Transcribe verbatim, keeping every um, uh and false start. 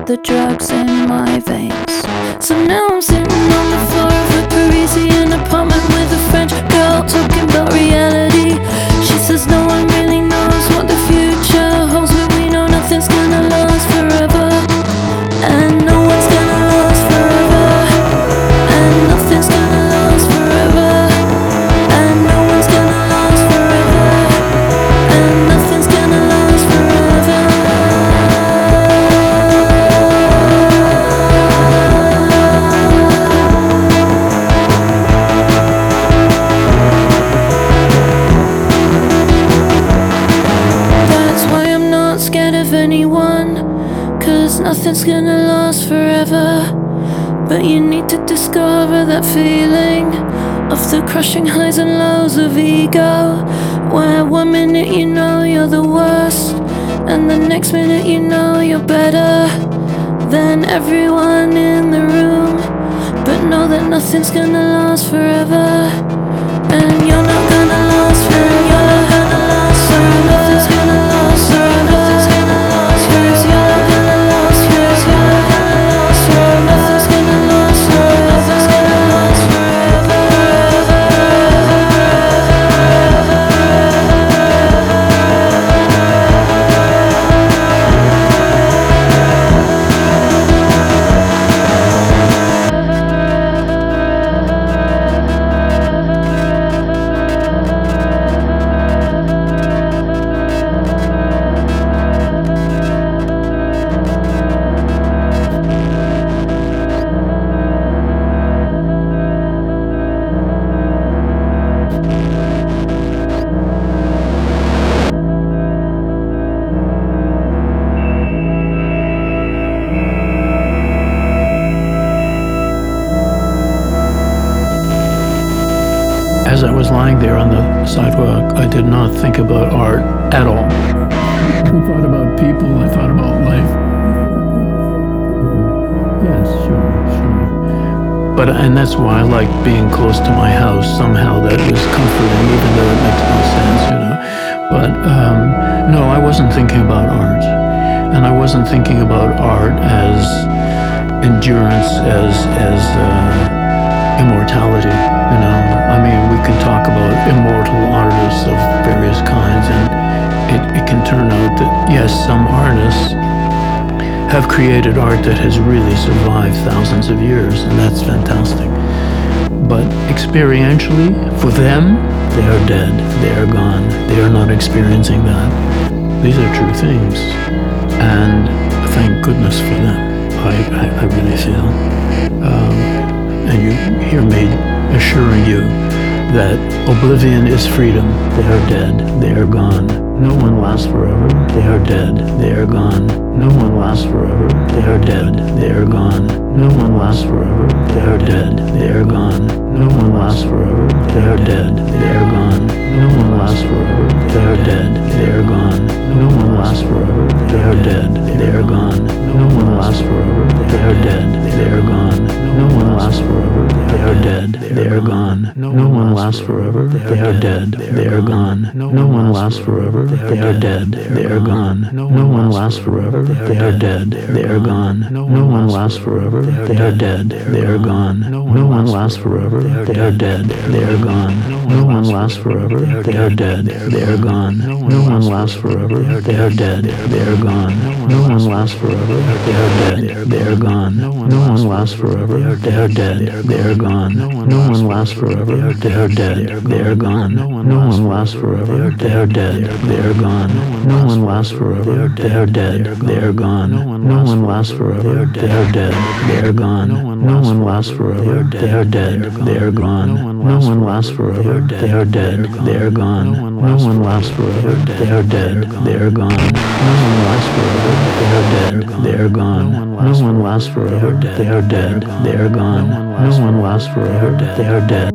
put the drugs in my veins. So now I'm sitting on the floor of a Parisian apartment with a French girl talking about reality. She says no one really knows what the future holds, but we know nothing's gonna last forever, and no one's gonna last forever, and nothing's gonna last forever, and no one's gonna last forever, and nothing's gonna last forever. That's why I'm not scared of anyone, 'cause nothing's gonna last forever. But you need to discover that feeling of the crushing highs and lows of ego, where one minute you know you're the worst, and the next minute you know you're better than everyone in the room. But know that nothing's gonna last forever, and you're not gonna last forever. You're not gonna last forever. Nothing's gonna last forever. Nothing's gonna last forever. You're not gonna last forever. You're not gonna last forever. Nothing's gonna last forever. Nothing's gonna last forever. As I was lying there on the sidewalk, I did not think about art at all. I thought about people, I thought about life. Yes, sure, sure. But, and that's why I like being close to my house. Somehow that was comforting, even though it makes no sense, you know. But, um, no, I wasn't thinking about art. And I wasn't thinking about art as endurance, as, as, uh, immortality, you know. I mean, we can talk about immortal artists of various kinds, and it, it can turn out that, yes, some artists have created art that has really survived thousands of years, and that's fantastic. But experientially, for them, they are dead, they are gone, they are not experiencing that. These are true things, and thank goodness for them, I, I, I really feel. Um, and you hear me assuring you that oblivion is freedom. They are dead, they are gone. No one lasts forever. They are dead, they are gone. No one lasts forever. They are dead, they are gone. No one lasts forever. They are dead, they are gone. No one lasts forever. They are dead, they are gone. No one lasts forever. They are dead, they are gone. No one lasts forever. They are dead, they are gone. No one lasts forever. They are dead, they are gone. No one lasts forever. They are dead, they are gone. No one lasts forever. They are dead, they are gone. No one lasts forever. They are dead, they are gone. No one lasts forever. They are dead, they are gone. No one lasts forever. They are dead, they are gone. No one lasts forever. They are dead, they are gone. No one lasts forever. They are dead, they are gone. No one lasts forever. They are dead, they are gone. No one lasts forever. They are dead, they are gone. No one lasts forever. They are dead, they are gone. No one lasts forever. They are dead, they are gone. No one lasts forever. They are dead, they are gone. No one lasts forever. They are dead, they are gone. No one lasts forever. They are dead, they are gone. No one lasts forever. They are dead, they are gone. No one lasts forever. They are dead, they are gone. No one lasts forever. They are dead, they are gone. No one lasts forever. They are dead, they are gone. No one lasts forever. They are dead, they are gone. No one lasts forever. They are dead.